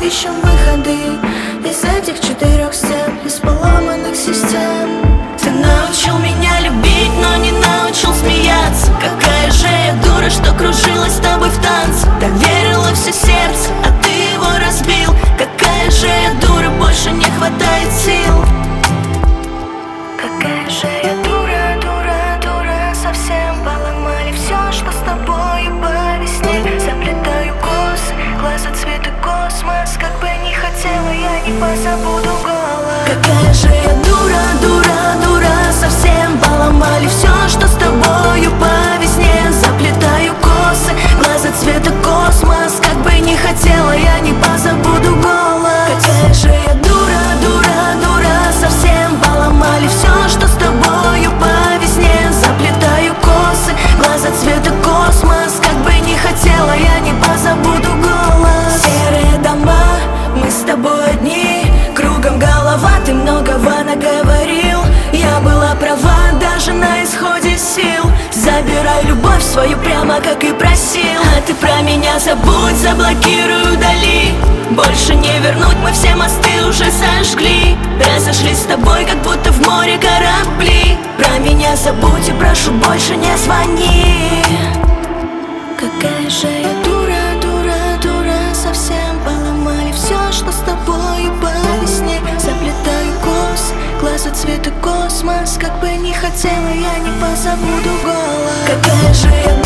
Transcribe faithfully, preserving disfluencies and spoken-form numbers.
ищем выходы из этих четырех стен, из поломанных систем. Ты научил меня любить, но не научил смеяться. Какая же я дура, что кружилась с тобой в танце. Доверила все сердце, а ты его разбил. Какая же я дура, больше не хватает сил. Какая же я дура, дура, дура, совсем поломали все, что с тобою по весне. Заплетаю косы, глаза цвета космос. Как бы не хотела, я не позабуду голос. Какая же я дура, дура, дура, совсем поломали все, что с тобою по весне. Заплетаю косы, глаза цвета космос. Как бы не хотела, я не позабуду голос. Какая же я дура, дура, дура, совсем поломали все, что с тобою по весне. Заплетаю косы, глаза цвета космос. Как бы не хотела, я не позабуду голос. Серые дома, мы с тобой одни, кругом голова, ты многого наговорил. Я была права, даже на исходе сил. Забирай любовь свою прямо как и просил. А ты про меня забудь, заблокируй, удали. Больше не вернуть, мы все мосты уже сожгли. Разошлись с тобой, как будто в море корабли. Про меня забудь и прошу, больше не звони. Какая же я дура, дура, дура, совсем поломали все, что с тобою по весне. Заплетаю косы, глаза цвета космос. Как бы не хотела, я не позабуду голос. Какая же я